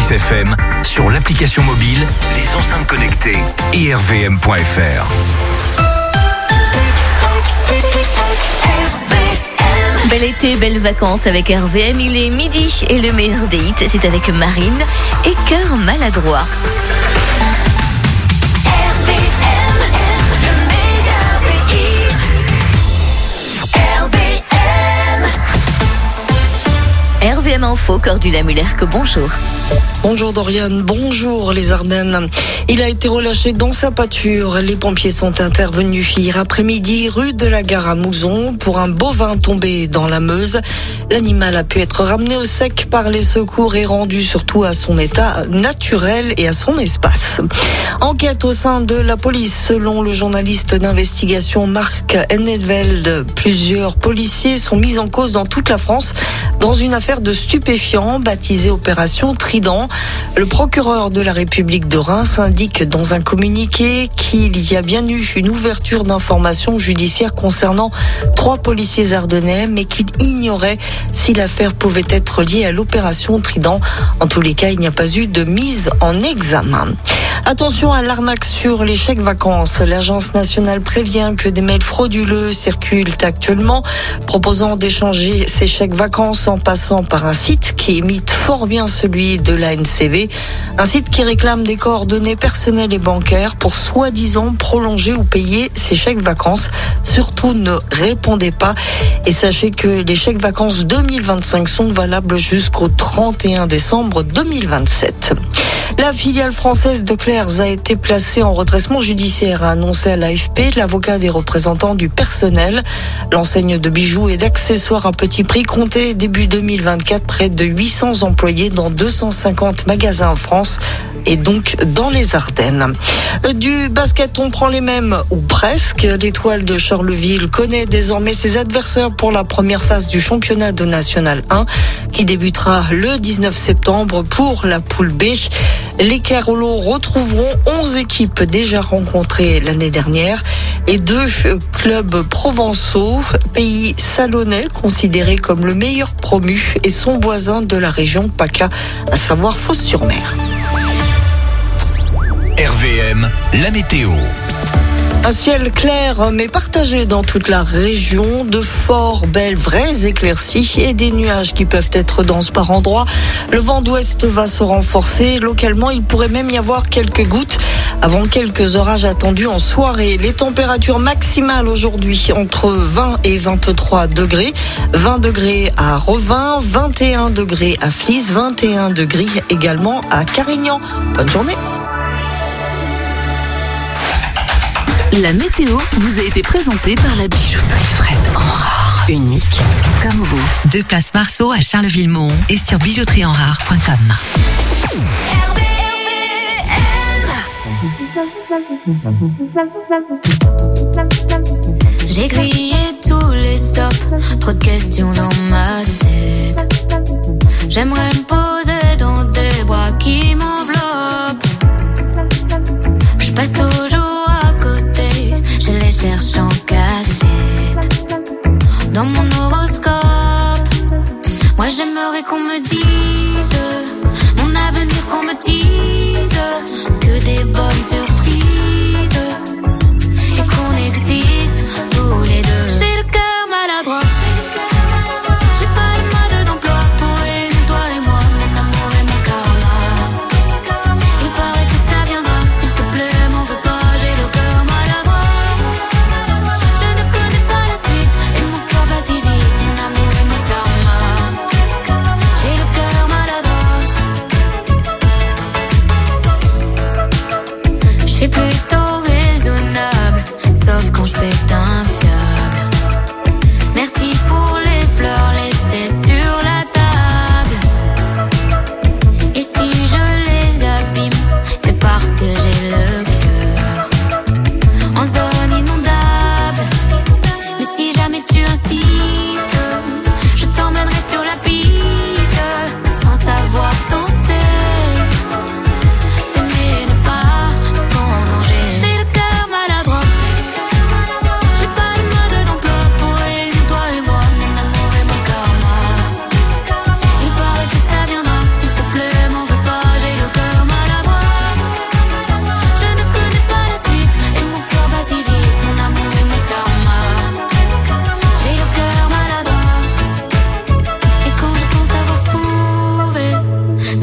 Dynamics FM sur l'application mobile, les enceintes connectées et rvm.fr. Bel été, belles vacances avec RVM, il est midi et le meilleur des hits, c'est avec Marine et Cœur maladroit. RVM Info, Cordula Muller-que bonjour. Bonjour Dorian, bonjour les Ardennes. Il a été relâché dans sa pâture. Les pompiers sont intervenus hier après-midi rue de la Gare à Mouzon pour un bovin tombé dans la Meuse. L'animal a pu être ramené au sec par les secours et rendu surtout à son état naturel et à son espace. Enquête au sein de la police. Selon le journaliste d'investigation Marc Henneveld, plusieurs policiers sont mis en cause dans toute la France dans une affaire de stupéfiants baptisée Opération Trident. Le procureur de la République de Reims indique dans un communiqué qu'il y a bien eu une ouverture d'informations judiciaires concernant 3 policiers ardennais, mais qu'il ignorait si l'affaire pouvait être liée à l'Opération Trident. En tous les cas, il n'y a pas eu de mise en examen. Attention à l'arnaque sur les chèques vacances. L'Agence nationale prévient que des mails frauduleux circulent actuellement, proposant d'échanger ces chèques vacances en passant par un site qui imite fort bien celui de la NCV. Un site qui réclame des coordonnées personnelles et bancaires pour soi-disant prolonger ou payer ces chèques vacances. Surtout ne répondez pas et sachez que les chèques vacances 2025 sont valables jusqu'au 31 décembre 2027. La filiale française de Claire's a été placée en redressement judiciaire, a annoncé à l'AFP l'avocat des représentants du personnel. L'enseigne de bijoux et d'accessoires à petit prix comptait début 2024 près de 800 employés dans 250 magasins en France et donc dans les Ardennes. Du basket, on prend les mêmes, ou presque. L'Étoile de Charleville connaît désormais ses adversaires pour la première phase du championnat de National 1 qui débutera le 19 septembre pour la poule B. Les Carolos retrouveront 11 équipes déjà rencontrées l'année dernière et 2 clubs provençaux, Pays Salonnais, considéré comme le meilleur promu, et son voisin de la région PACA, à savoir Fos-sur-Mer. RVM, la météo. Un ciel clair mais partagé dans toute la région, de fort belles vraies éclaircies et des nuages qui peuvent être denses par endroits. Le vent d'ouest va se renforcer. Localement, il pourrait même y avoir quelques gouttes avant quelques orages attendus en soirée. Les températures maximales aujourd'hui entre 20 et 23 degrés. 20 degrés à Revin, 21 degrés à Flis, 21 degrés également à Carignan. Bonne journée. La météo vous a été présentée par la bijouterie Fred Enrard. Unique comme vous. 2 places Marceau à Charleville-Mont et sur bijouterieenrard.com. J'ai grillé tous les stops, trop de questions dans ma tête. J'aimerais me poser dans des bois qui m'enveloppent. Je passe toujours à côté, je les cherche en cachette. Dans mon horoscope, moi j'aimerais qu'on me dise mon avenir, qu'on me dise que des bonnes surprises et qu'on existe tous les deux. J'ai le cœur maladroit, j'ai pas le mode d'emploi pour réunir toi et moi, mon amour et mon karma. Il paraît que ça viendra, s'il te plaît m'en veux pas, j'ai le cœur maladroit. Je ne connais pas la suite et mon cœur bat si vite, mon amour et mon karma. J'ai le cœur maladroit.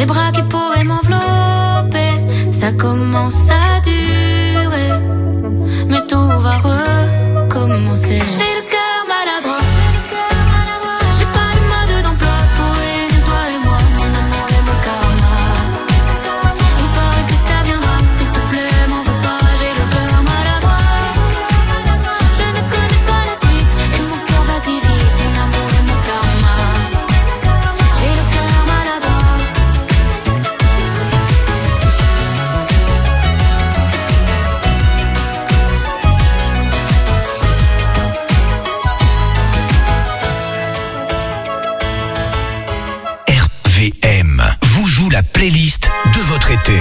Tes bras qui pourraient m'envelopper, ça commence à durer, mais tout va recommencer. J'ai le cœur maladroit, j'ai pas de mode d'emploi pour unir toi et moi, mon amour et mon karma. Il paraît que ça viendra, s'il te plaît, m'en veux pas, j'ai le cœur maladroit. Je ne connais pas la suite, et mon cœur bat si vite, mon amour et mon karma. J'ai le cœur maladroit. RVM vous joue la playlist de votre été.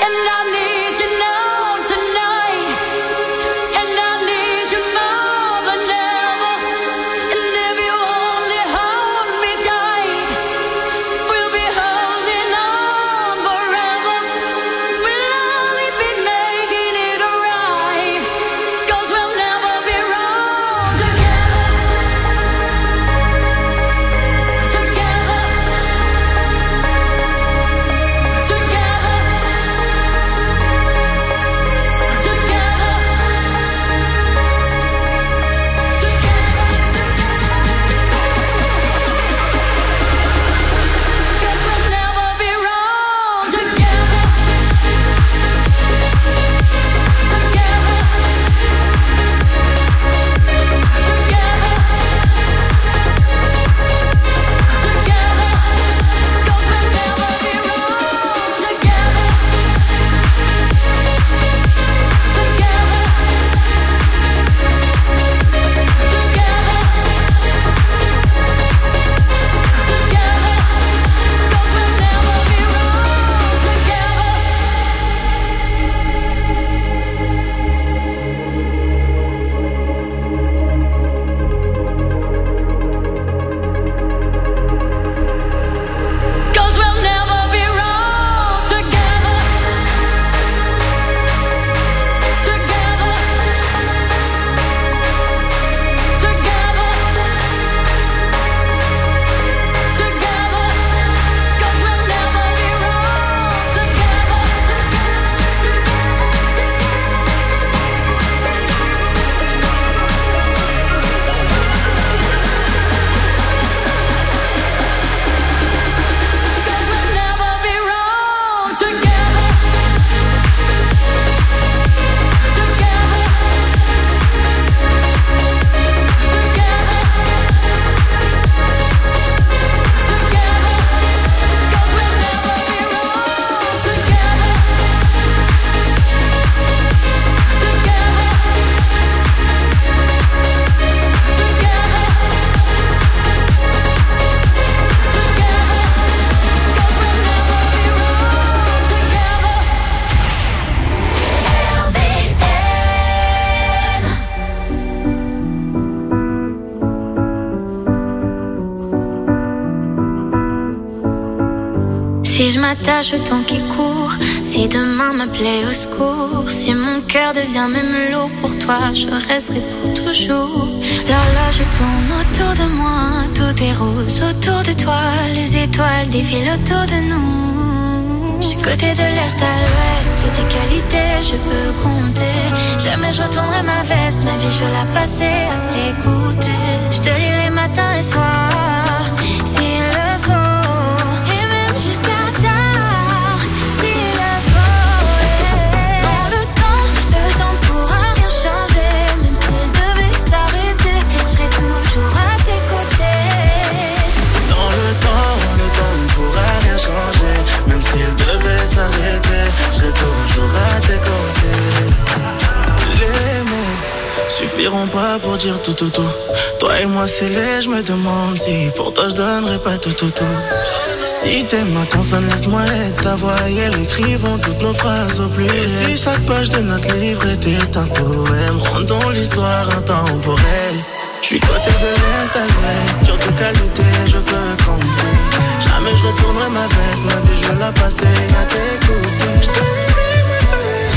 Si je m'attache au temps qui court, si demain m'appelait au secours, si mon cœur devient même lourd pour toi, je resterai pour toujours. L'horloge tourne autour de moi, tout est rose autour de toi, les étoiles défilent autour de nous. Je suis côté de l'est à l'ouest, sur tes qualités je peux compter. Jamais je retournerai ma veste, ma vie je veux la passer à t'écouter. Je te lirai matin et soir, s'il le faut, et même jusqu'à tard, s'il le faut. Dans le temps pourra rien changer, même s'il devait s'arrêter, je serai toujours à tes côtés. Dans le temps pourra rien changer, même s'il devait s'arrêter, je serai toujours à tes côtés. Les mots suffiront pas pour dire tout. Toi et moi scellés, je me demande si pour toi je donnerais pas tout. Si t'aimes ma consonne, laisse-moi être ta voix et elle écrivons toutes nos phrases au pluriel. Et si chaque page de notre livre était un poème, rendons l'histoire intemporelle. J'suis côté de l'est à l'ouest, sur tes qualités je peux compter. Jamais je retournerai ma veste, ma vie je veux la passer à t'écouter. Je te lirai matin et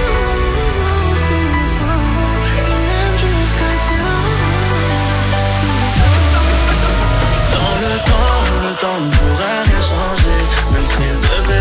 soir, s'il le faut, et même jusqu'à tard, s'il le faut. Dans le temps ne pourra rien changer, même s'il devait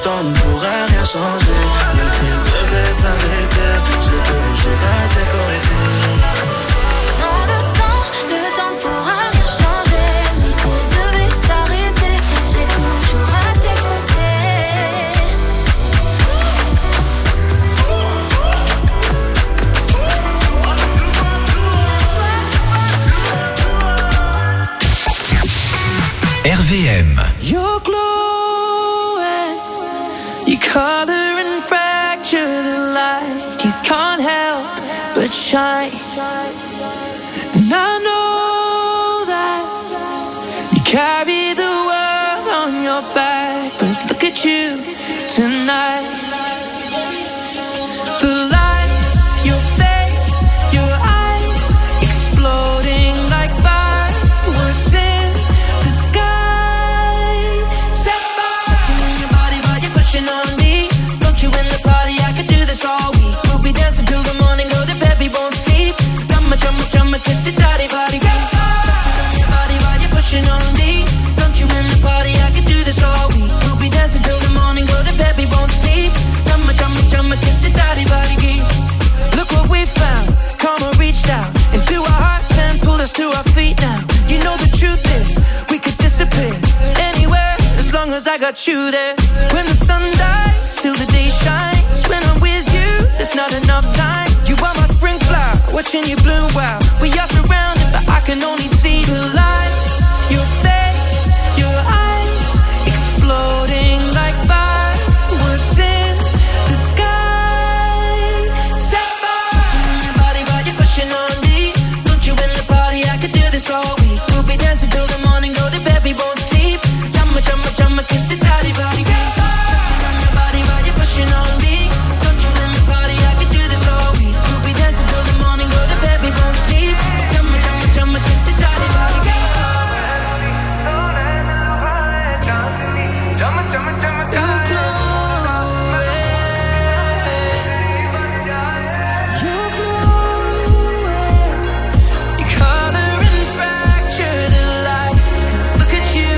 temps ne pourra rien changer. Même s'il devait s'arrêter, je l'ai toujours à tes côtés. Non, le temps ne pourra rien changer. Même s'il devait s'arrêter, je l'ai toujours à tes RVM. You're glowing, you color and fracture the light. You can't help but shine. And I know that you carry the world on your back, but look at you tonight. The lights, your face, your eyes, exploding like fireworks in the sky. Set fire to your body while you're pushing on me. Don't you in the party, I could do this all week. We'll be dancing till the morning, go to bed, we won't sleep. Chumma, kiss it, daddy, body. Set fire to your body while you're pushing on me. Don't you in the party, I could do this all week. We'll be dancing till the morning, go to bed, we won't sleep. Chumma, kiss it, daddy, body. Look what we found. Karma reached out into our hearts and pulled us to our feet now. You know the truth is, we could disappear anywhere as long as I got you there. When the sun dies, till the day shines. When I'm with you, there's not enough time. You are my spring flower, watching you bloom wild. We are surrounded, but I can only see the lights. Your face, your eyes, exploding like fireworks in the sky. Set fire to your body while you're pushing on me. Don't you in the party, I could do this all week. We'll be dancing till the morning, go to bed, we won't sleep. Chumma, kiss it, daddy, body. Set fire to your body while you're pushing on me. Don't you in the party, I could do this all week. We'll be dancing till the morning, go to bed, we won't sleep. Chumma, kiss it, daddy, body. You're glowing, you're glowing. You color and fracture the light. Look at you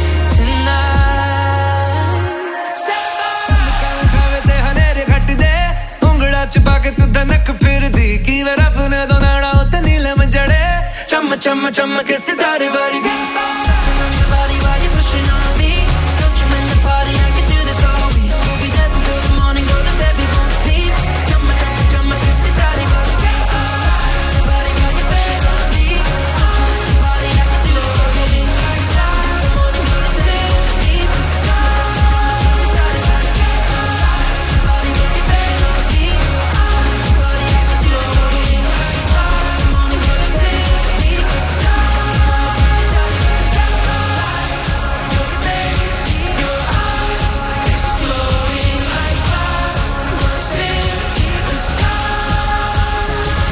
tonight. Set fire. ते हनेरे घट दे उंगड़ा चुपा के तू धनक फिर दी की वे रब ने दो नाड़ा उते नीलम जड़े चम के सितारे वाली Your body while you're pushing on me. Don't you in the party, I can do this all week. We'll be dancing till the morning, go to bed, we won't sleep. Chumma, kiss it, daddy, body. Your body while you're pushing on me. Don't you in the party, I can do this all week. We'll be dancing till the morning, go to bed, we won't sleep. Chumma, kiss it, daddy, body. Your body while you're pushing on me. Don't you in the party, I can do this all week. We'll be dancing till the morning, go to bed, we won't sleep. Chumma, kiss it, daddy, body. Your face, your eyes, exploding like fireworks in the sky.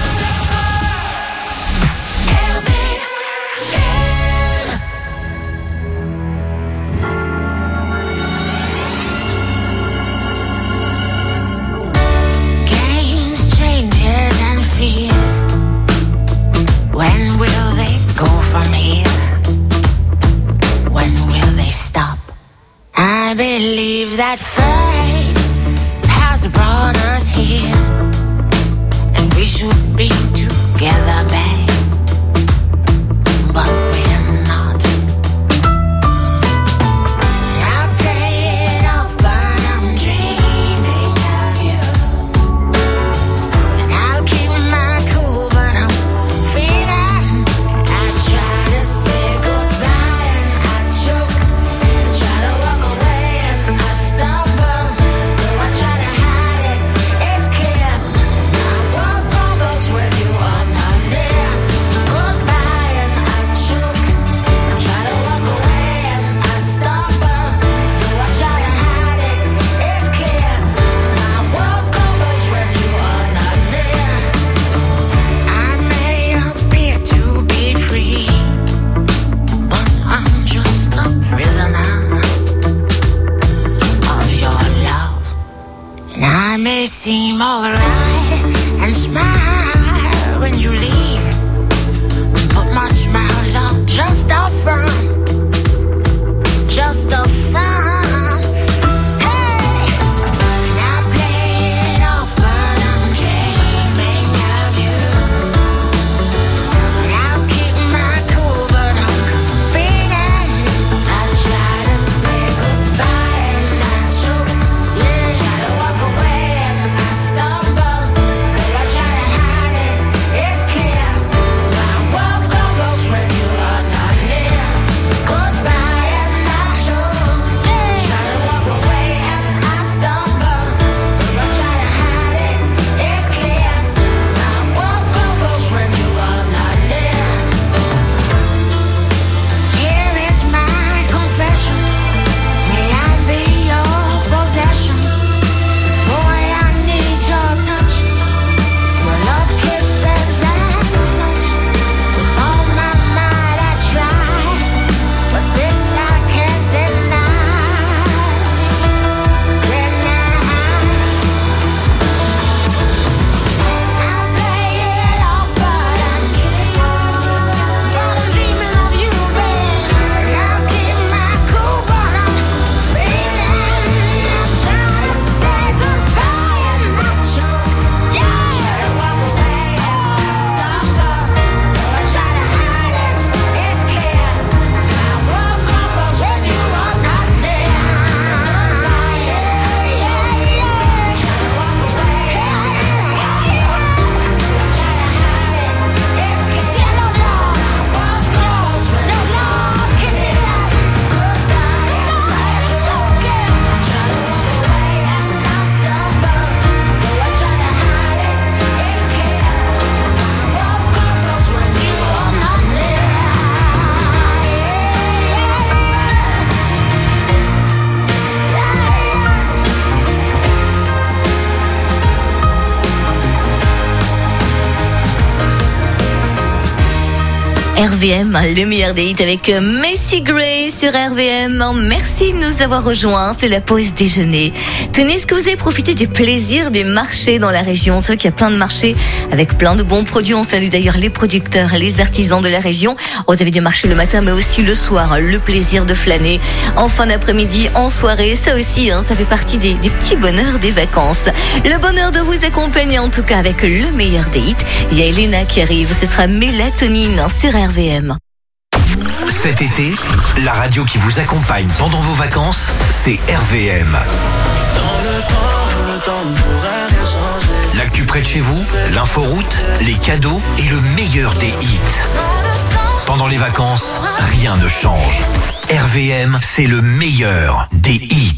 Games, changes, and fears. When will they go from here? When will they stop? I believe that fate has brought us here, and we should be together, babe. But we're not. I play it off, but I'm dreaming of you. And I'll keep my cool, but I'm feeling. I try to say goodbye and I choke. I try to walk away and I stumble. Though I try to hide it, it's clear. My world crumbles when you are not near. Goodbye and I choke. I try to walk away and I stumble. Though I try to hide it, it's clear. My world crumbles when you are not near. I may appear to be free, but I'm just a prisoner of your love. And I may seem alright and smile when you leave, but my smiles are just a front, just a front. Hey, RVM, le meilleur des hits avec Macy Gray sur RVM. Merci de nous avoir rejoints, c'est la pause déjeuner. Tenez, est-ce que vous avez profité du plaisir des marchés dans la région? C'est vrai qu'il y a plein de marchés avec plein de bons produits. On salue d'ailleurs les producteurs, les artisans de la région. Vous avez des marchés le matin mais aussi le soir, le plaisir de flâner en fin d'après-midi, en soirée. Ça aussi, ça fait partie des petits bonheurs des vacances. Le bonheur de vous accompagner en tout cas avec le meilleur des hits. Il y a Elena qui arrive, ce sera Mélatonine sur RVM. Cet été, la radio qui vous accompagne pendant vos vacances, c'est RVM. Dans le temps ne pourra rien changer. L'actu près de chez vous, l'inforoute, les cadeaux et le meilleur des hits. Pendant les vacances, rien ne change. RVM, c'est le meilleur des hits.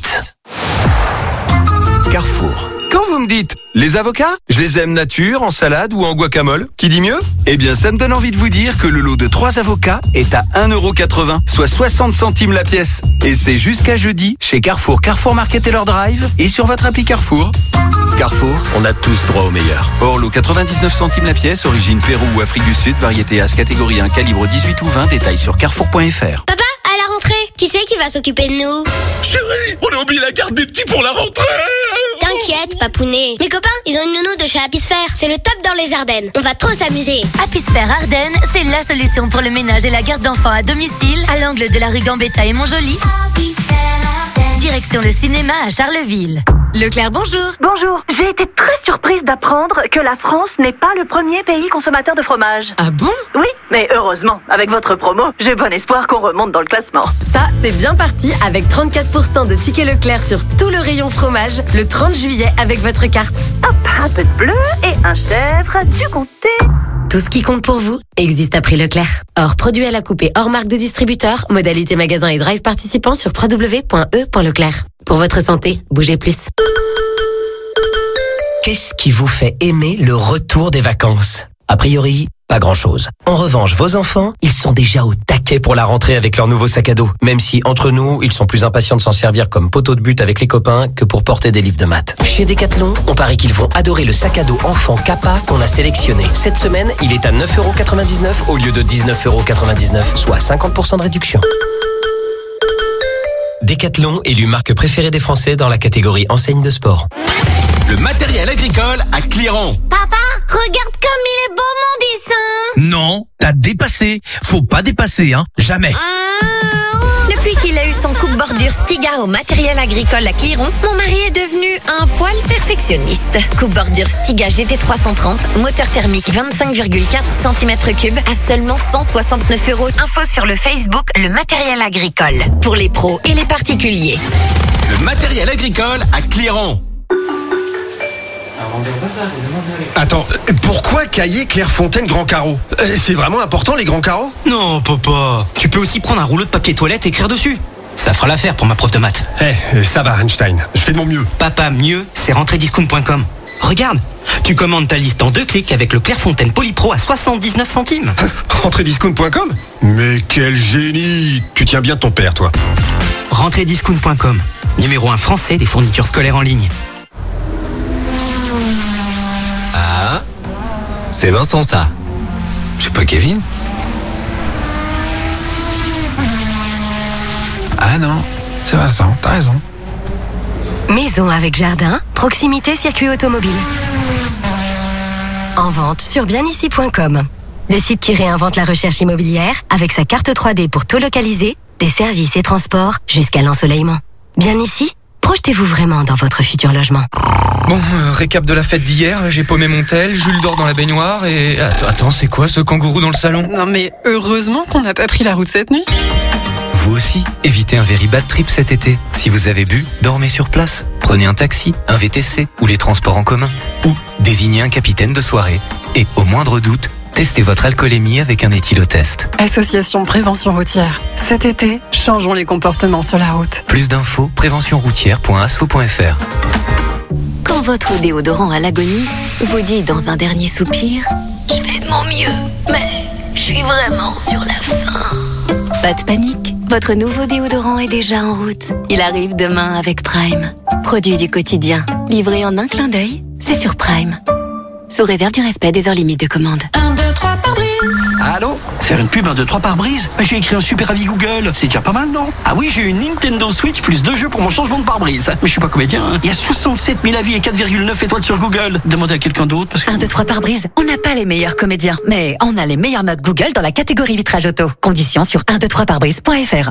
Carrefour. Quand vous me dites les avocats, je les aime nature, en salade ou en guacamole, qui dit mieux? Eh bien, ça me donne envie de vous dire que le lot de 3 avocats est à 1,80€, soit 60 centimes la pièce. Et c'est jusqu'à jeudi chez Carrefour, Carrefour Market et leur drive et sur votre appli Carrefour. Carrefour, on a tous droit au meilleur. Or, lot 99 centimes la pièce, origine Pérou ou Afrique du Sud, variété As catégorie 1, calibre 18 ou 20, détail sur carrefour.fr. Papa, à la rentrée, qui c'est qui va s'occuper de nous? Chérie, on a oublié la garde des petits pour la rentrée. T'inquiète, papounet. Mes copains, ils ont une nounou de chez Apisphère. C'est le top dans les Ardennes. On va trop s'amuser. Apisphère Ardennes, c'est la solution pour le ménage et la garde d'enfants à domicile, à l'angle de la rue Gambetta et Montjoly. Direction le cinéma à Charleville. Leclerc, bonjour. Bonjour. J'ai été très surprise d'apprendre que la France n'est pas le premier pays consommateur de fromage. Ah bon? Oui, mais heureusement, avec votre promo, j'ai bon espoir qu'on remonte dans le classement. Ça, c'est bien parti avec 34% de tickets Leclerc sur tout le rayon fromage le 30 juillet avec votre carte. Hop, un peu de bleu et un chèvre, du comté. Tout ce qui compte pour vous existe à prix Leclerc. Hors produit à la coupe et hors marque de distributeur, modalité magasin et drive participant sur www.e.leclerc. Pour votre santé, bougez plus. Qu'est-ce qui vous fait aimer le retour des vacances? A priori, pas grand-chose. En revanche, vos enfants, ils sont déjà au taquet pour la rentrée avec leur nouveau sac à dos. Même si, entre nous, ils sont plus impatients de s'en servir comme poteau de but avec les copains que pour porter des livres de maths. Chez Decathlon, on parie qu'ils vont adorer le sac à dos enfant Kappa qu'on a sélectionné. Cette semaine, il est à 9,99€ au lieu de 19,99€, soit 50% de réduction. Decathlon, élu marque préférée des Français dans la catégorie enseigne de sport. Le matériel agricole à Cléron. Papa, regarde comme il est beau mon dessin. Non, t'as dépassé. Faut pas dépasser, jamais. Depuis qu'il a eu son coupe-bordure Stiga au matériel agricole à Cléron, mon mari est devenu un poil perfectionniste. Coupe-bordure Stiga GT330, moteur thermique 25,4 cm3 à seulement 169€. Info sur le Facebook Le Matériel Agricole. Pour les pros et les particuliers. Le matériel agricole à Cléron. Attends, pourquoi cahier Clairefontaine Grand Carreau? C'est vraiment important les grands carreaux? Non, papa. Tu peux aussi prendre un rouleau de papier toilette et écrire dessus. Ça fera l'affaire pour ma prof de maths. Ça va Einstein, je fais de mon mieux. Papa, mieux, c'est rentrediscount.com. Regarde, tu commandes ta liste en 2 clics avec le Clairefontaine Polypro à 79 centimes. Rentrediscount.com? Mais quel génie! Tu tiens bien ton père, toi. Rentrediscount.com, numéro 1 français des fournitures scolaires en ligne. Ah, c'est Vincent ça. C'est pas Kevin? Ah non, c'est Vincent, t'as raison. Maison avec jardin, proximité circuit automobile. En vente sur bienici.com. Le site qui réinvente la recherche immobilière avec sa carte 3D pour tout localiser, des services et transports jusqu'à l'ensoleillement. Bien ici, projetez-vous vraiment dans votre futur logement. Bon, récap de la fête d'hier, j'ai paumé mon tel, Jules dort dans la baignoire et... Attends, c'est quoi ce kangourou dans le salon? Non mais heureusement qu'on n'a pas pris la route cette nuit. Vous aussi, évitez un very bad trip cet été. Si vous avez bu, dormez sur place. Prenez un taxi, un VTC ou les transports en commun. Ou désignez un capitaine de soirée. Et au moindre doute, testez votre alcoolémie avec un éthylotest. Association Prévention Routière. Cet été, changeons les comportements sur la route. Plus d'infos, préventionroutière.asso.fr. Quand votre déodorant à l'agonie vous dit dans un dernier soupir « Je fais de mon mieux, mais je suis vraiment sur la fin ». Pas de panique, votre nouveau déodorant est déjà en route. Il arrive demain avec Prime. Produit du quotidien, livré en un clin d'œil, c'est sur Prime. Sous réserve du respect des heures limites de commande. 1, 2, 3 par brise. Allô? Faire une pub 1, 2, 3 pare-brise? J'ai écrit un super avis Google. C'est déjà pas mal, non? Ah oui, j'ai une Nintendo Switch plus 2 jeux pour mon changement de pare-brise. Mais je suis pas comédien, hein. Il y a 67 000 avis et 4,9 étoiles sur Google. Demandez à quelqu'un d'autre parce que... 1, 2, 3 pare-brise. On n'a pas les meilleurs comédiens, mais on a les meilleures notes Google dans la catégorie vitrage auto. Conditions sur 123pare-brise.fr.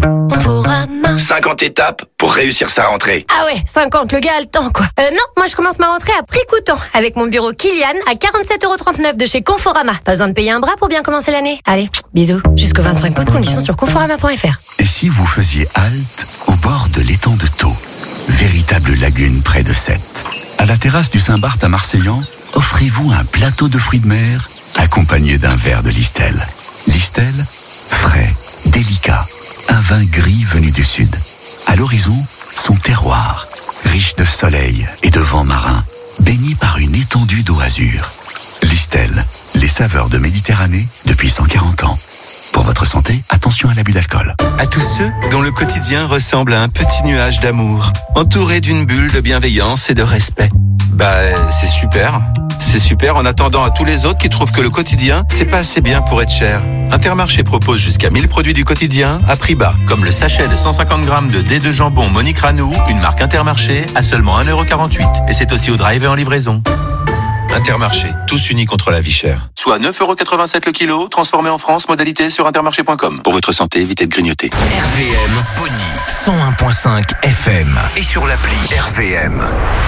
50 étapes pour réussir sa rentrée. Ah ouais, 50, le gars a le temps quoi. Non, moi je commence ma rentrée à prix coûtant avec mon bureau Kilian à 47,39€ de chez Conforama. Pas besoin de payer un bras pour bien commencer l'année. Allez, bisous. Jusqu'au 25 août, conditions sur conforama.fr. Et si vous faisiez halte au bord de l'étang de Thau, véritable lagune près de Sète. À la terrasse du Saint-Barth à Marseillan, offrez-vous un plateau de fruits de mer accompagné d'un verre de Listel. Listel, frais, délicat, un vin gris venu du sud. À l'horizon, son terroir, riche de soleil et de vent marin, baigné par une étendue d'eau azur. Listel, les saveurs de Méditerranée depuis 140 ans. Pour votre santé, attention à l'abus d'alcool. À tous ceux dont le quotidien ressemble à un petit nuage d'amour, entouré d'une bulle de bienveillance et de respect. C'est super. C'est super en attendant à tous les autres qui trouvent que le quotidien, c'est pas assez bien pour être cher. Intermarché propose jusqu'à 1000 produits du quotidien à prix bas, comme le sachet de 150 grammes de D2 jambon Monique Ranou, une marque Intermarché, à seulement 1,48€. Et c'est aussi au drive et en livraison. Intermarché, tous unis contre la vie chère. Soit 9,87€ le kilo, transformé en France, modalité sur intermarché.com. Pour votre santé, évitez de grignoter. RVM Pony 101.5 FM et sur l'appli RVM.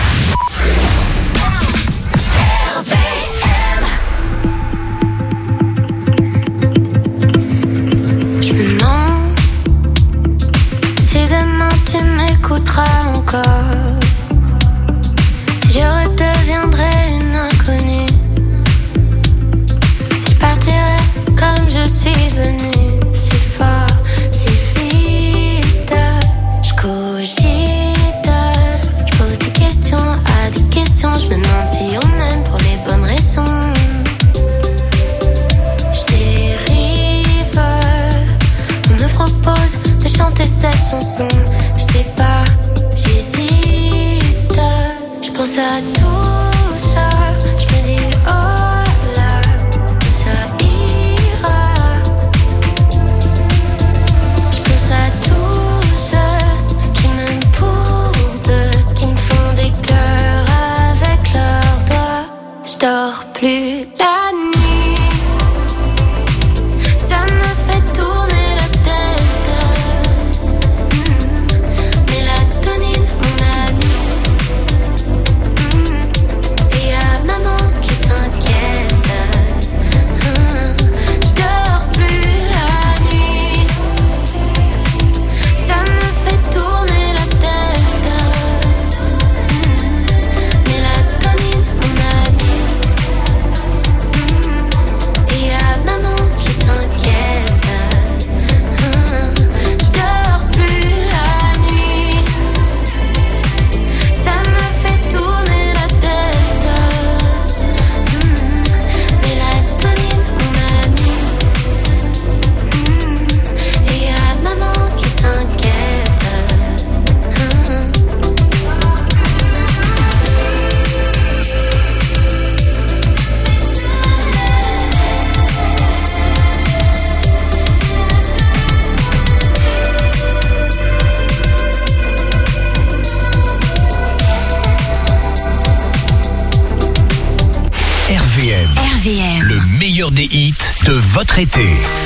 Je me demande si demain tu m'écouteras encore, si je redeviendrai une inconnue, si je partirai comme je suis venue, si fort, si vite. Je cogite, je pose des questions à des questions, je me demande si on m'aime pour les bonnes raisons. Je dérive, on me propose de chanter cette chanson, je sais pas, j'hésite. Je pense à tout ça, je me dis oh là, ça ira. Je pense à tous ceux qui m'aiment pour deux, qui me font des cœurs avec leurs doigts. Je dors plus la nuit, ça me fait tourner la tête. Mélatonine, mon ami. Et y'a maman qui s'inquiète. Je dors plus la nuit, ça me fait tourner la tête. Mélatonine, mon ami. Et y'a maman qui s'inquiète. Je dors plus la nuit, ça me fait tourner la tête. Mélatonine, mon ami. Et y'a maman qui s'inquiète. RVM, le meilleur des hits de votre été.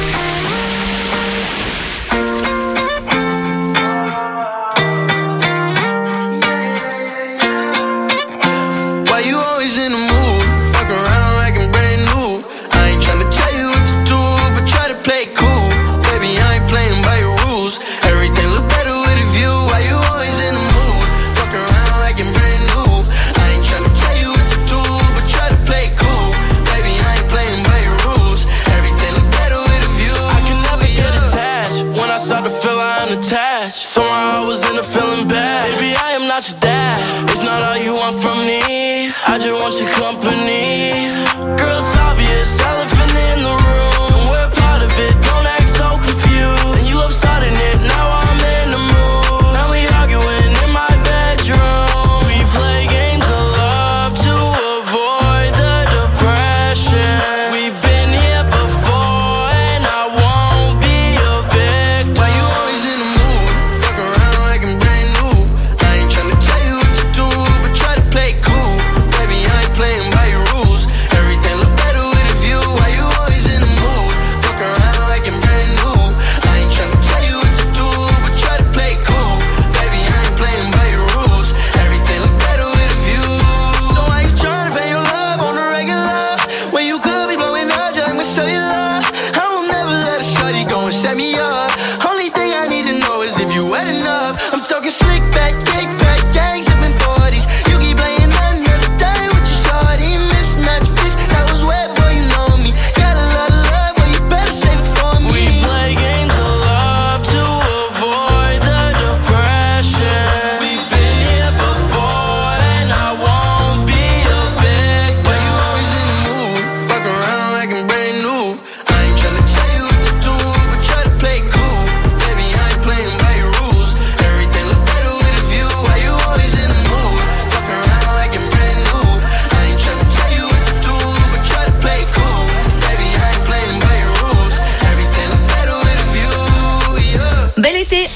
Why you always in the mood? Fuck around like I'm brand new. I ain't tryna tell you what to do, but try to play it cool. Baby, I ain't playing by your rules. Everything look better with a view. Why you always in the mood? Fuck around like I'm brand new. I ain't tryna tell you what to do, but try to play it cool. Baby, I ain't playing by your rules. Everything look better with a view. I can never get attached. When I start to feel I'm unattached, somehow I was in a feeling bad. Baby, I am not your dad. It's not all you want from me. I just want your company. Girl, it's obvious, elephant in the room. We're part of it, don't act so confused. And you love starting it, now I'm in the mood. Now we arguing in my bedroom. We play games of love to avoid the depression. We've been here before.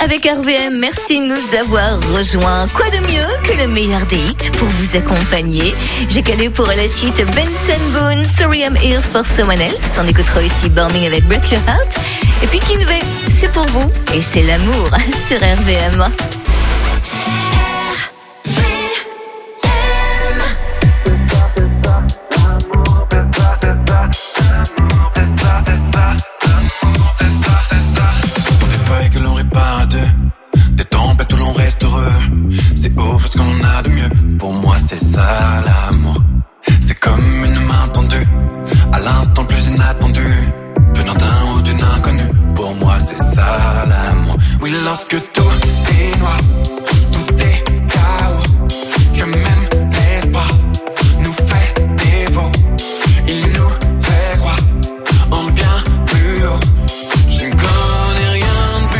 avec RVM. Merci de nous avoir rejoints. Quoi de mieux que le meilleur des hits pour vous accompagner? J'ai calé pour la suite Benson Boone, Sorry I'm Here for Someone Else. On écoutera aussi Burning avec Break Your Heart. Et puis Kinvey, c'est pour vous et c'est l'amour sur RVM. Que l'on répare à deux, des tempêtes où l'on reste heureux. C'est ouf ce qu'on a de mieux. Pour moi c'est ça l'amour. C'est comme une main tendue à l'instant le plus inattendu, venant d'un ou d'une inconnue. Pour moi c'est ça l'amour. Oui, lorsque tout est noir, tout est chaos, que même l'espoir nous fait défaut. Il nous fait croire en bien plus haut. Je ne connais rien.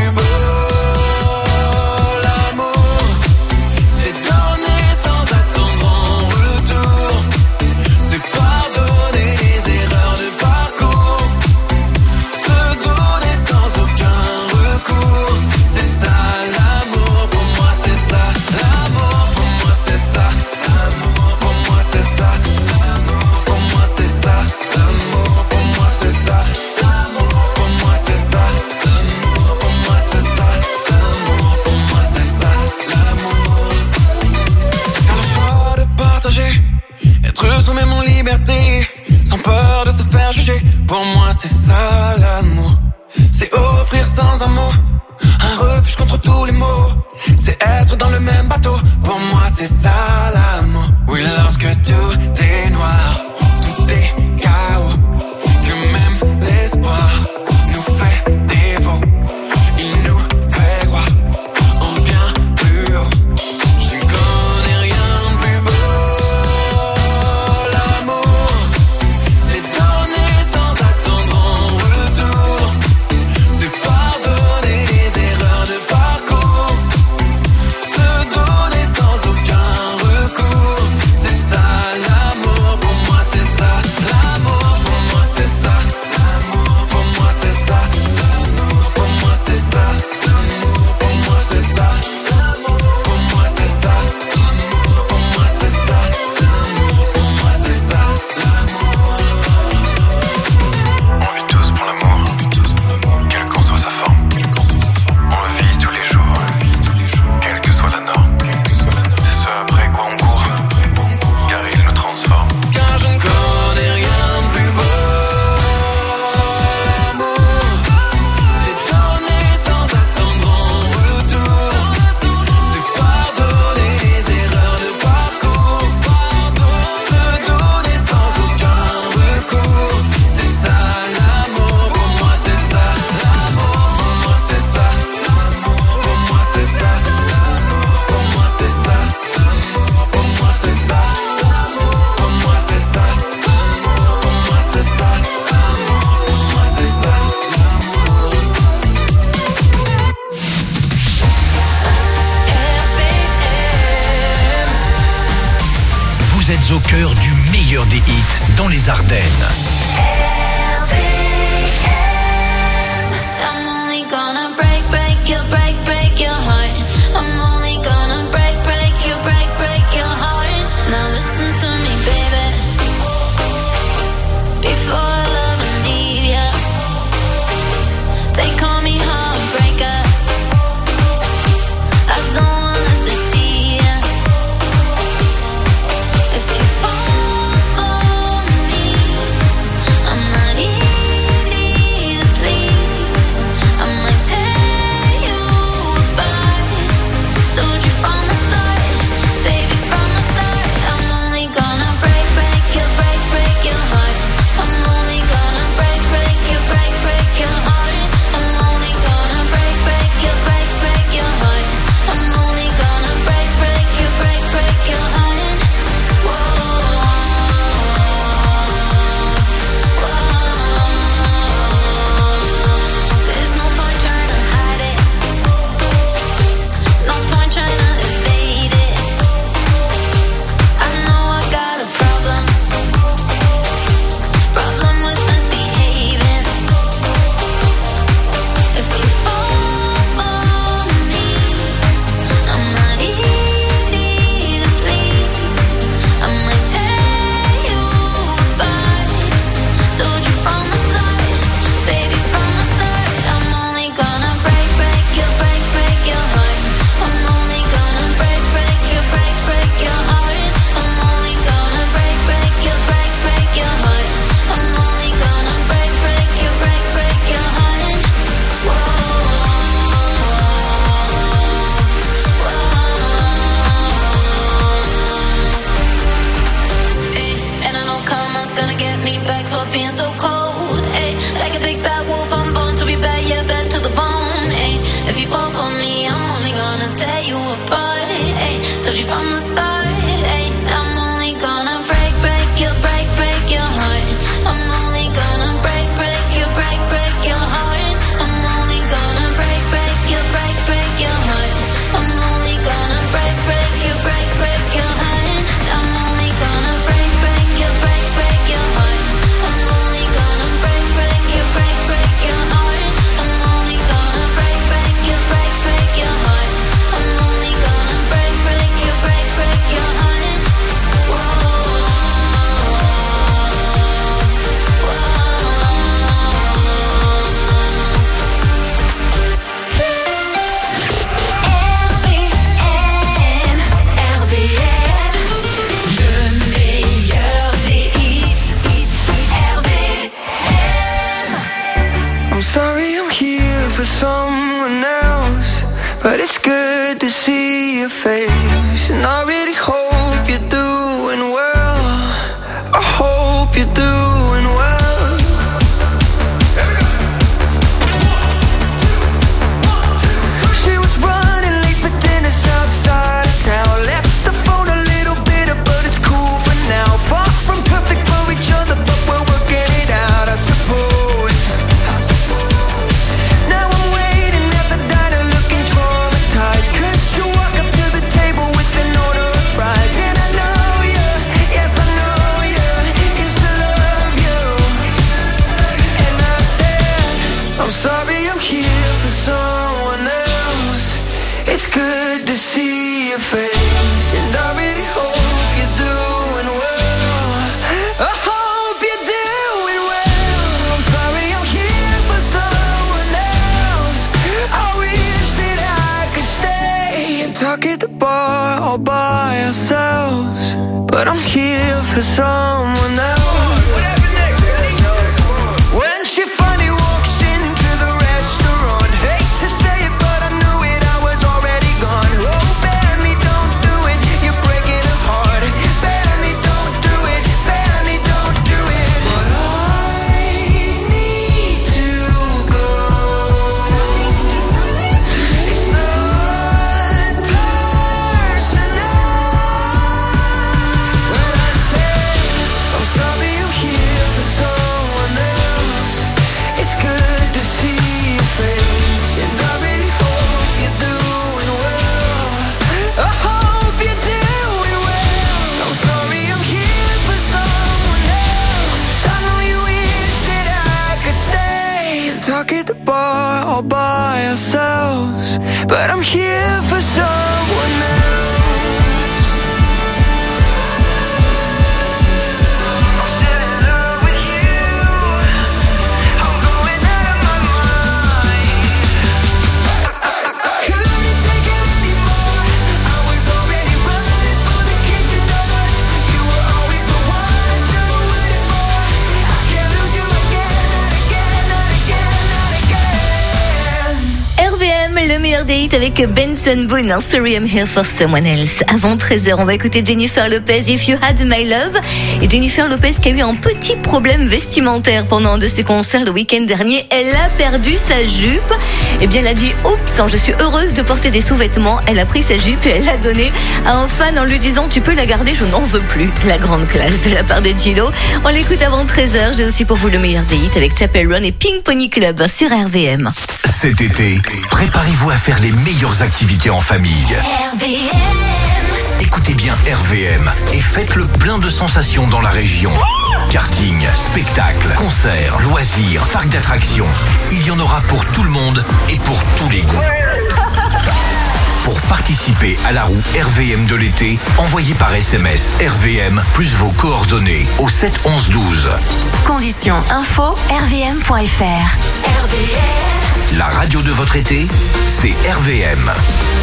Être soi-même en liberté, sans peur de se faire juger. Pour moi c'est ça l'amour. C'est offrir sans un mot un refuge contre tous les maux. C'est être dans le même bateau. Pour moi c'est ça l'amour. Oui, lorsque tout est noir, tout est chaos, que même l'espoir nous fait défaut. Il nous fait croire en bien plus haut. Je ne connais rien de plus beau. Au cœur du meilleur des hits dans les Ardennes. I'm only gonna break your heart. I'm only gonna break your heart. Now listen to me, baby. Before I love and leave ya, they call me heartbreaker. I don't wanna deceive ya. If you fall for me, I'm not easy to please. me back for being so cold. Ay, like a big bad wolf, I'm born to be bad, yeah, bad to the bone. Ay, if you fall for me, I'm only gonna tear you apart. Ay, told you from the start. Ay, I'm only gonna break your heart. I'm only gonna break your heart. I'm only gonna break your heart. I'm only gonna break your heart. I'm only gonna break your heart. I'm only gonna break your heart. I'm only gonna break your heart. I'm only gonna break your heart. I'm sorry I'm here for someone else, but it's good to see your face. And I really hope you're doing well. I hope you're doing well. She was running late for dinner south side of town. Left the phone a little bitter, but it's cool for now. Far from perfect for each other, but we're working it out, I suppose. Now I'm waiting at the diner looking traumatized, 'cause you walk up to the table with an order of fries. And I know you, yes I know you, used to love you. And I said, I'm sorry I'm here for someone else. It's good to see your face, and I really hope you're doing well. I hope you're doing well. I'm sorry I'm here for someone else. I wish that I could stay and talk at the bar all by ourselves, but I'm here for someone else. When she finally walks into the restaurant, hate to say it, but I knew it, I was already gone. Oh, Benny, don't do it, you're breaking her heart. Benny, don't do it, Benny, don't do it. But I need to go. It's not personal. When I said, I'm sorry I'm here for someone else, it's good to see your face, and I really hope you're doing well. I hope you're doing well. I'm sorry I'm here for someone else. I know you wish that I could stay and talk at the bar all by ourselves, but I'm here for someone else. I'm still in love with you. I'm going out of my mind. I couldn't take it anymore. I was already running for the kitchen doors. You were always the one I should have waited for. I can't lose you again, not again, not again, not again. RVM, le meilleur des hits avec Benson Boone, hein, Sorry I'm Here for Someone Else. Avant 13h, on va écouter Jennifer Lopez, If You Had My Love. Et Jennifer Lopez qui a eu un petit problème vestimentaire pendant un de ses concerts le week-end dernier. Elle a perdu sa jupe. Eh bien, elle a dit, oups, je suis heureuse de porter des sous-vêtements. Elle a pris sa jupe et elle l'a donnée à un fan en lui disant, tu peux la garder, je n'en veux plus. La grande classe de la part de Gillo. On l'écoute avant 13h. J'ai aussi pour vous le meilleur des hits avec Chapel Run et Pink Pony Club sur RVM. Cet été, préparez-vous à faire les meilleures activités en famille. Écoutez bien RVM et faites le plein de sensations dans la région. Karting, spectacles, concerts, loisirs, parcs d'attractions. Il y en aura pour tout le monde et pour tous les goûts. Pour participer à la roue RVM de l'été, envoyez par SMS RVM plus vos coordonnées au 7 11 12. Conditions info rvm.fr. La radio de votre été, c'est RVM.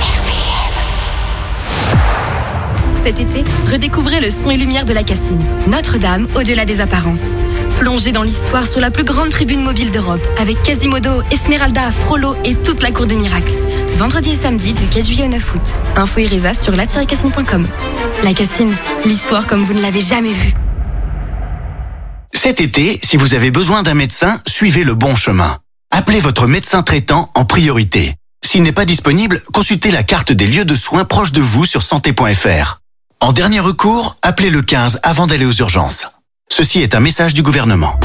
Cet été, redécouvrez le son et lumière de la Cassine. Notre-Dame, au-delà des apparences. Plongez dans l'histoire sur la plus grande tribune mobile d'Europe, avec Quasimodo, Esmeralda, Frollo et toute la cour des miracles. Vendredi et samedi, du 4 juillet au 9 août. Info Irisa sur la-cassine.com. La Cassine, l'histoire comme vous ne l'avez jamais vue. Cet été, si vous avez besoin d'un médecin, suivez le bon chemin. Appelez votre médecin traitant en priorité. S'il n'est pas disponible, consultez la carte des lieux de soins proches de vous sur santé.fr. En dernier recours, appelez le 15 avant d'aller aux urgences. Ceci est un message du gouvernement.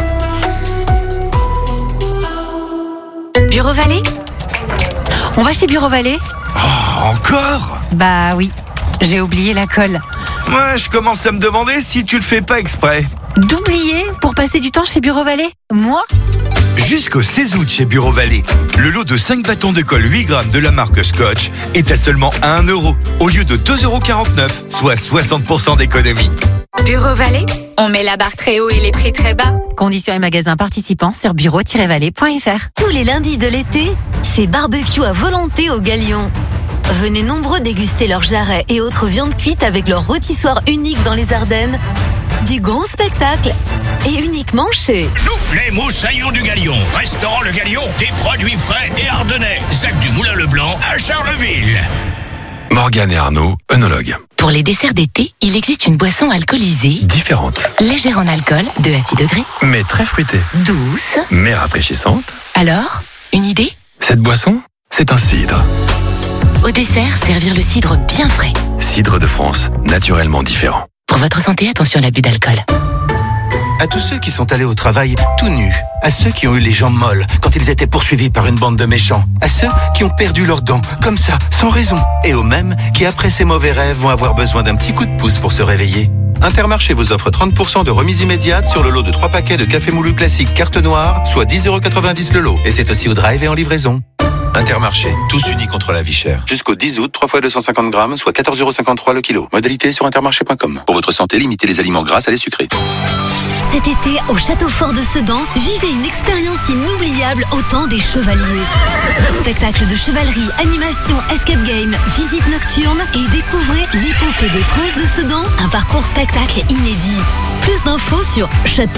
Bureau Vallée ? On va chez Bureau Vallée ? Oh, encore ? Bah oui, j'ai oublié la colle. Moi, je commence à me demander si tu le fais pas exprès. D'oublier pour passer du temps chez Bureau Vallée ? Moi ? Jusqu'au 16 août chez Bureau Vallée, le lot de 5 bâtons de colle 8 grammes de la marque Scotch est à seulement 1 € au lieu de 2,49 €, soit 60% d'économie. Bureau Vallée, on met la barre très haut et les prix très bas. Conditions et magasins participants sur bureau-vallée.fr. Tous les lundis de l'été, c'est barbecue à volonté au Galion. Venez nombreux déguster leurs jarrets et autres viandes cuites avec leur rôtissoir unique dans les Ardennes. Du grand spectacle et uniquement chez Nous, les moussaillons du Galion. Restaurant Le Galion, des produits frais et ardennais. Sac du Moulin Leblanc à Charleville. Morgane et Arnaud, œnologues. Pour les desserts d'été, il existe une boisson alcoolisée Différente. légère en alcool, de à 6 degrés, Mais très fruitée. douce. Mais rafraîchissante. Alors, une idée ? Cette boisson, c'est un cidre. Au dessert, servir le cidre bien frais. Cidre de France, naturellement différent. Pour votre santé, attention à l'abus d'alcool. À tous ceux qui sont allés au travail tout nus, à ceux qui ont eu les jambes molles quand ils étaient poursuivis par une bande de méchants, à ceux qui ont perdu leurs dents, comme ça, sans raison, et aux mêmes qui, après ces mauvais rêves, vont avoir besoin d'un petit coup de pouce pour se réveiller. Intermarché vous offre 30% de remise immédiate sur le lot de 3 paquets de café moulu classique carte noire, soit 10,90 € le lot. Et c'est aussi au drive et en livraison. Intermarché, tous unis contre la vie chère. Jusqu'au 10 août, 3 fois 250 grammes, soit 14,53 € le kilo. Modalité sur intermarché.com. Pour votre santé, limitez les aliments gras à les sucrés. Cet été, au Château Fort de Sedan, vivez une expérience inoubliable au temps des chevaliers. Spectacle de chevalerie, animation, escape game, visite nocturne et découvrez l'épopée des princes de Sedan, un parcours spectacle inédit. Plus d'infos sur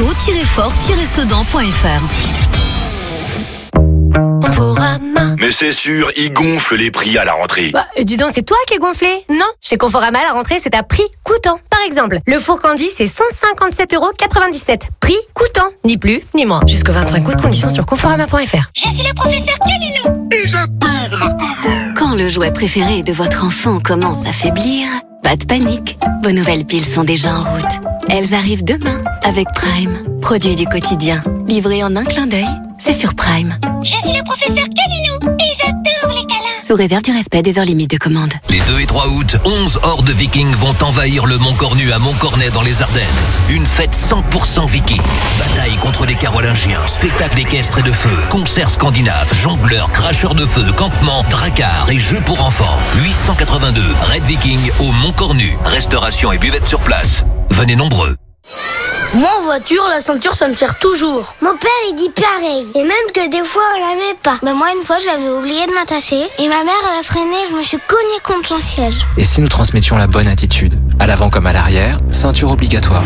château-fort-sedan.fr. Mais c'est sûr, ils gonflent les prix à la rentrée. Bah, dis donc, c'est toi qui es gonflé ? Non. Chez Conforama, la rentrée, c'est à prix coûtant. Par exemple, le four Candy, c'est 157,97 €. Prix coûtant. Ni plus, ni moins. Jusqu'au 25 août, conditions sur conforama.fr. Je suis le professeur Calilou. Et j'adore. Quand le jouet préféré de votre enfant commence à faiblir, pas de panique. Vos nouvelles piles sont déjà en route. Elles arrivent demain avec Prime. Produit du quotidien. Livré en un clin d'œil, c'est sur Prime. Je suis le professeur Calilou. Et j'adore les câlins. Sous réserve du respect des heures limites de commande. Les 2 et 3 août, 11 hordes vikings vont envahir le Mont Cornu à Montcornet dans les Ardennes. Une fête 100% viking. Bataille contre les Carolingiens, spectacle équestre et de feu, concerts scandinaves, jongleurs, cracheurs de feu, campements, dracars et jeux pour enfants. 882 Red Viking au Mont Cornu. Restauration et buvette sur place. Venez nombreux. Moi en voiture, la ceinture ça me sert toujours. Mon père il dit pareil. Et même que des fois on la met pas. Moi une fois j'avais oublié de m'attacher. Et ma mère elle a freiné, je me suis cognée contre son siège. Et si nous transmettions la bonne attitude, à l'avant comme à l'arrière, ceinture obligatoire.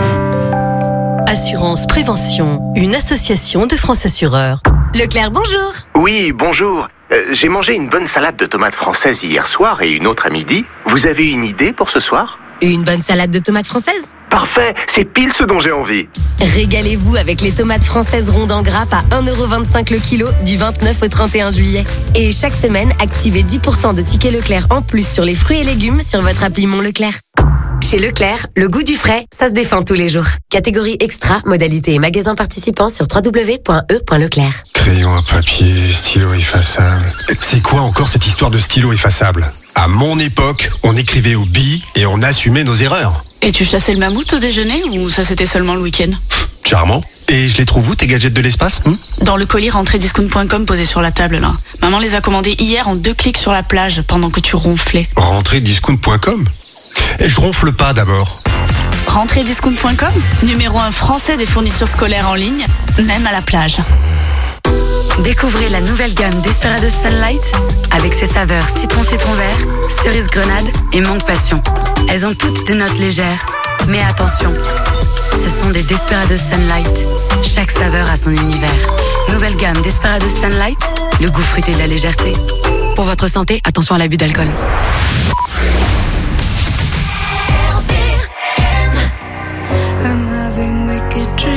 Assurance Prévention, une association de France Assureurs. Leclerc, bonjour. Oui, bonjour. J'ai mangé une bonne salade de tomates françaises hier soir et une autre à midi. Vous avez une idée pour ce soir ? Une bonne salade de tomates françaises ? Parfait, c'est pile ce dont j'ai envie. Régalez-vous avec les tomates françaises rondes en grappe à 1,25 € le kilo du 29 au 31 juillet. Et chaque semaine, activez 10% de tickets Leclerc en plus sur les fruits et légumes sur votre appli Mon Leclerc. Chez Leclerc, le goût du frais, ça se défend tous les jours. Catégorie extra, modalité et magasin participant sur www.e.leclerc. Crayon à papier, stylo effaçable. C'est quoi encore cette histoire de stylo effaçable ? À mon époque, on écrivait au billes et on assumait nos erreurs. Et tu chassais le mammouth au déjeuner ou ça c'était seulement le week-end ? Charmant. Et je les trouve où tes gadgets de l'espace ? Dans le colis rentrediscount.com posé sur la table là. Maman les a commandés hier en 2 clics sur la plage pendant que tu ronflais. Rentrediscount.com ? Et je ronfle pas d'abord. Rentrediscount.com, numéro 1 français des fournitures scolaires en ligne, même à la plage. Découvrez la nouvelle gamme Desperados Sunlight avec ses saveurs citron vert, cerise grenade et mangue passion. Elles ont toutes des notes légères. Mais attention, ce sont des Desperados Sunlight. Chaque saveur a son univers. Nouvelle gamme Desperados Sunlight, le goût fruité de la légèreté. Pour votre santé, attention à l'abus d'alcool. I'm having wicked dreams.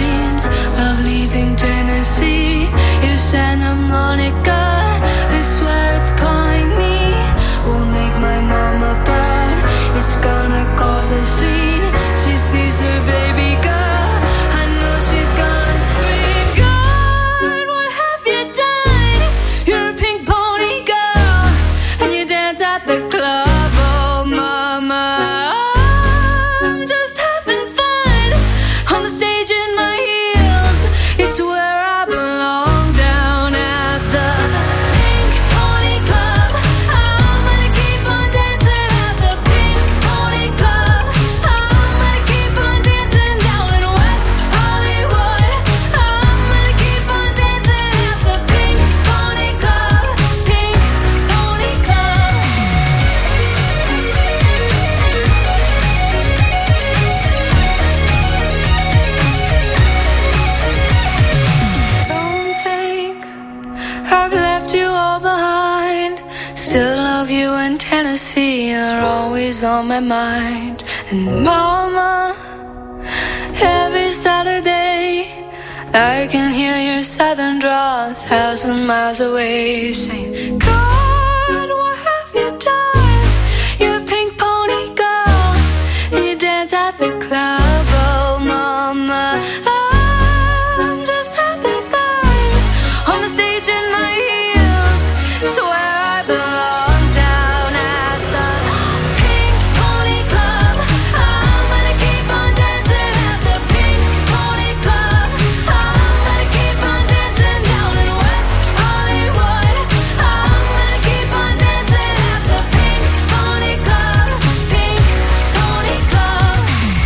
see are always on my mind. And mama, every Saturday I can hear your southern drawl 1,000 miles away, saying, God, what have you done? You're a pink pony girl, you dance at the club. Oh mama, I'm just having fun on the stage in my heels. It's where I belong, down at the Pink Pony Club. I'm gonna keep on dancing at the Pink Pony Club. I'm gonna keep on dancing down in West Hollywood. I'm gonna keep on dancing at the Pink Pony Club. Pink Pony Club.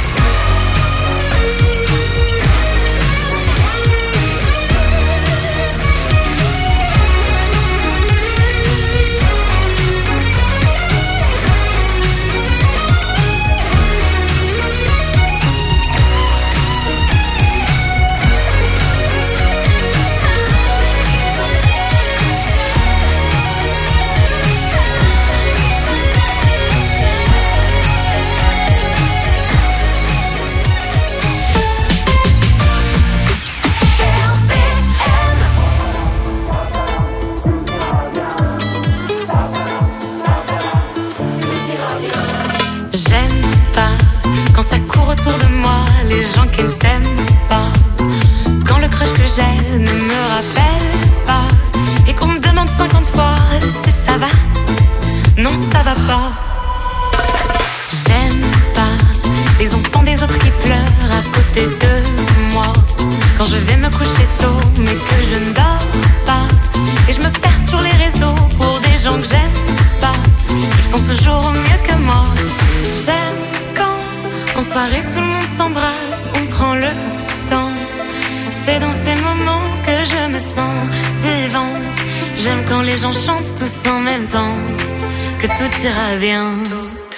J'aime pas quand ça court autour de moi, les gens qui ne s'aiment pas. Quand le crush que j'ai ne me rappelle pas, et qu'on me demande 50 fois si ça va. Non, ça va pas. J'aime pas les enfants des autres qui pleurent à côté de moi. Quand je vais me coucher tôt, mais que je ne dors pas, et je me perds sur les réseaux pour des gens que j'aime pas. Ils font toujours mieux que moi. J'aime quand, en soirée, tout le monde s'embrasse, on prend le temps. C'est dans ces moments que je me sens vivante. J'aime quand les gens chantent tous en même temps, que tout ira bien. Tout.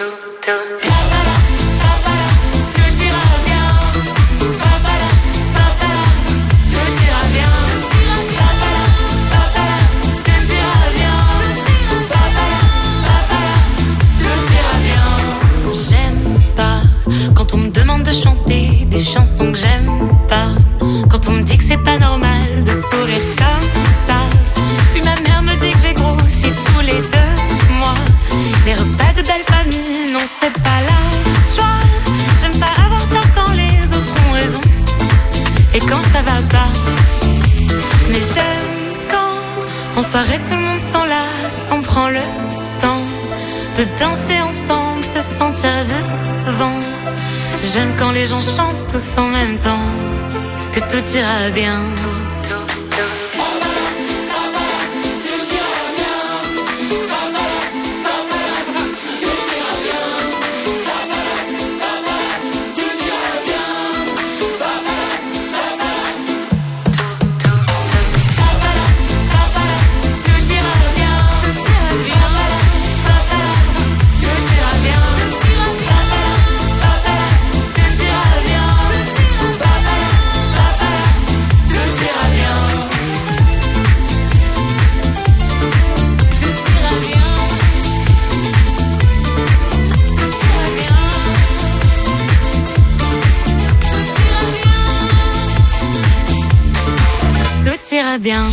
Quand on me demande de chanter des chansons que j'aime pas, quand on me dit que c'est pas normal de sourire comme ça, puis ma mère me dit que j'ai grossi tous les 2 mois. Les repas de belle famille, non c'est pas la joie. J'aime pas avoir tort quand les autres ont raison, et quand ça va pas. Mais j'aime quand, en soirée tout le monde s'enlace, on prend le temps de danser ensemble, se sentir vivant. J'aime quand les gens chantent tous en même temps, que tout ira bien. Tout ira bien.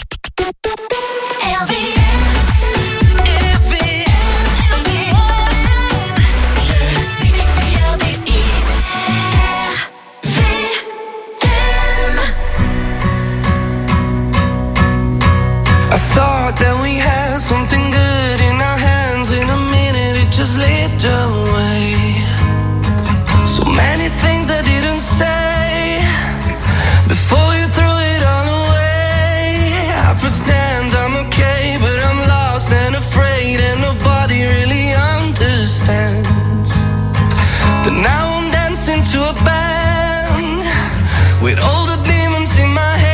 That we had something good in our hands. In a minute it just slipped away. So many things I didn't say before you threw it all away. I pretend I'm okay, but I'm lost and afraid, and nobody really understands. But now I'm dancing to a band with all the demons in my head.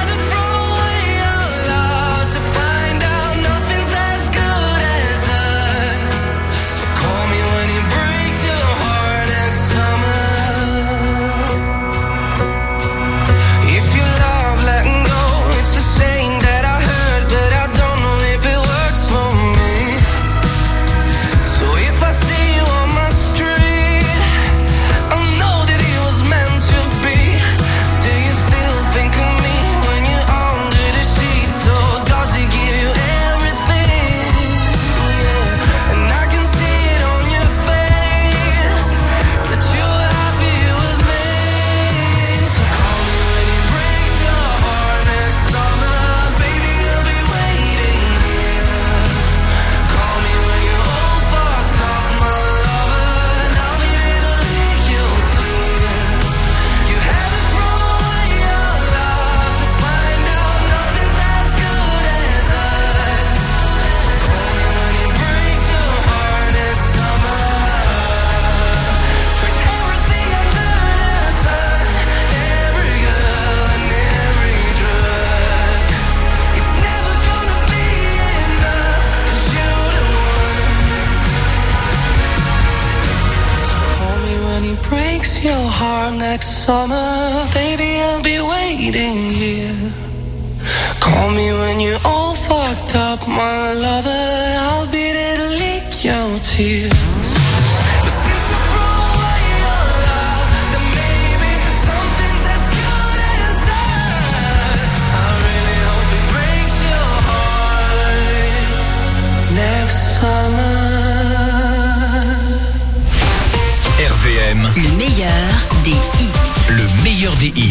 As good as us. breaks your heart next summer, baby, I'll be waiting here. Call me when you're all fucked up, my lover, I'll be there to lick your tears. But since I threw away your love, then maybe something's as good as us. I really hope it breaks your heart next summer. RVM, le meilleur des hits. Le meilleur des hits.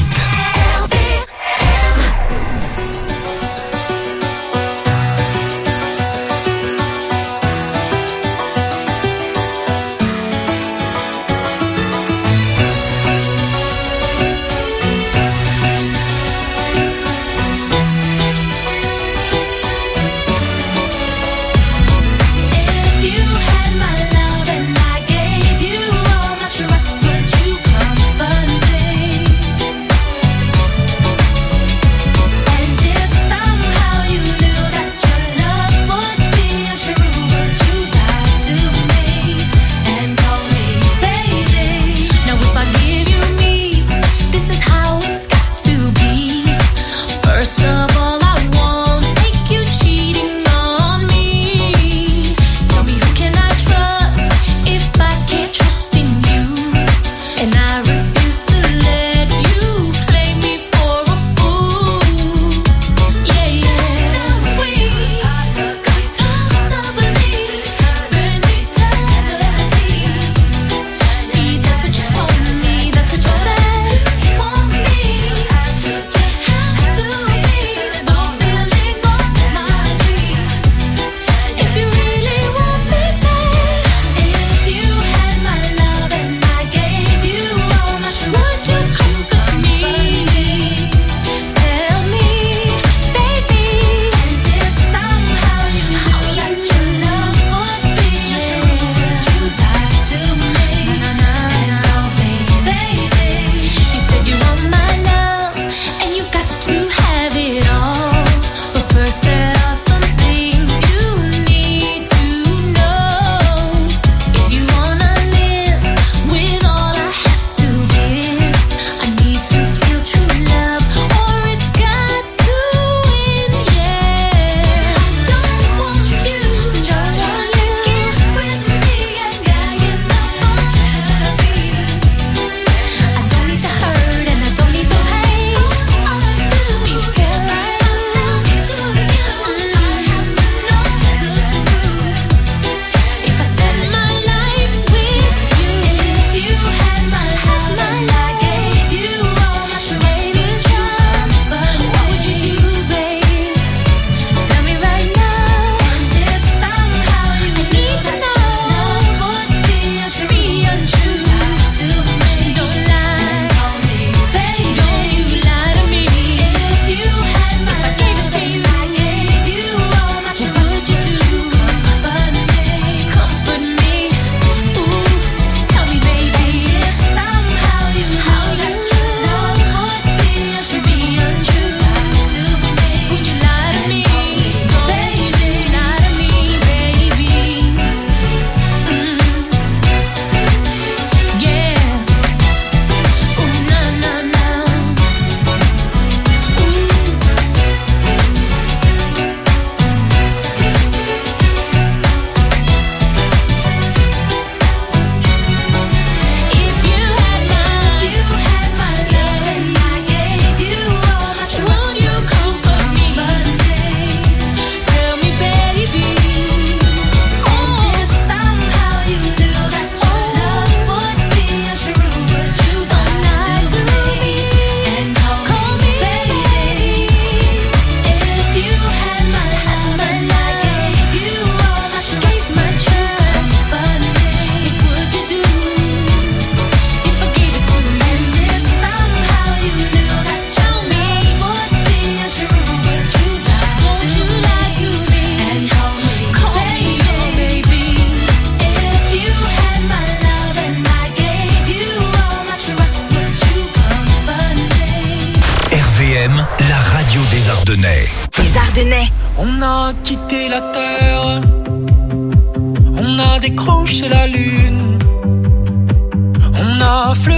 la radio des Ardennais. Les Ardennais. On a quitté la terre, on a décroché la lune, on a fleuri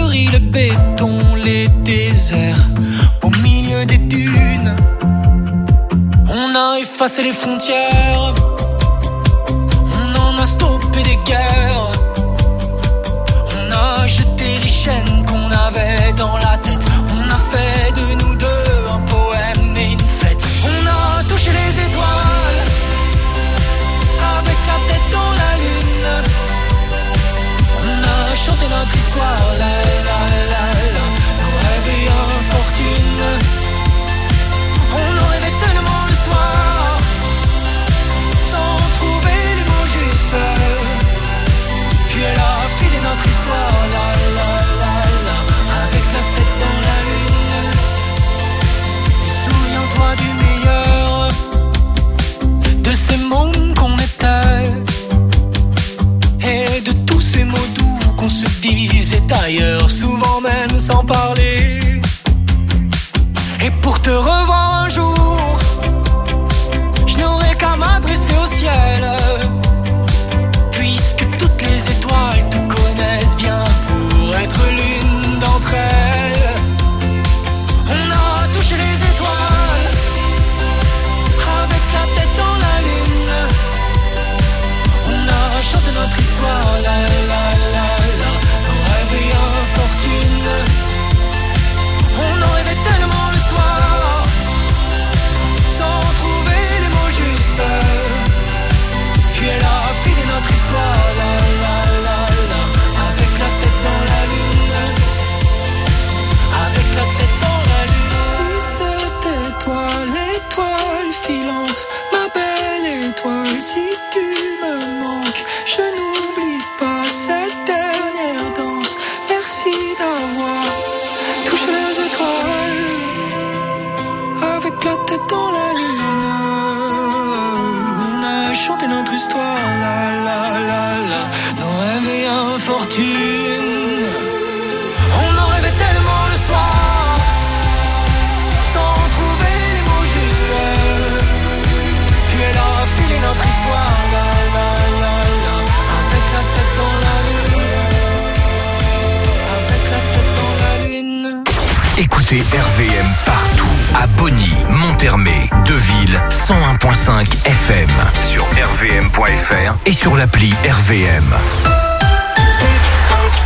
béton, les déserts, au milieu des dunes. On a effacé les frontières, on en a stoppé des guerres. On a jeté les chaînes qu'on avait dans la tête. On a fait de nous deux un poème et une fête. On a touché les étoiles avec la tête dans la lune. On a chanté notre histoire, la la la la, nos rêves et infortune. On en rêvait tellement le soir, sans trouver les mots justes. Puis elle a filé notre histoire, la la la la, avec la tête dans la lune. Et souviens-toi du meilleur, de ces mômes qu'on était, et de tous ces mots doux qu'on se disait ailleurs, souvent même sans parler. Et pour te revoir un jour, je n'aurai qu'à m'adresser au ciel, puisque toutes les étoiles te connaissent bien pour être l'une d'entre elles. On a touché les étoiles avec la tête dans la lune. On a chanté notre histoire, la la la la, nos rêves et infortune. On en rêvait tellement le soir, sans trouver les mots justes. Puis elle a filé notre histoire, la la la la, avec la tête dans la lune. Avec la tête dans la lune. Si c'était toi l'étoile filante, ma belle étoile, si tu me manques, je n'oublie pas cette dernière danse. Merci d'avoir touché les étoiles avec la tête dans la lune. On a chanté notre histoire, la la la la, nos rêves et infortune. On en rêvait tellement le soir, sans trouver les mots justes. Puis elle a filé notre histoire, la la la la, avec la tête dans la lune. Avec la tête dans la lune. Écoutez RVM partout, à Bonny, Montermé, Deville, 101.5 FM, sur rvm.fr et sur l'appli RVM.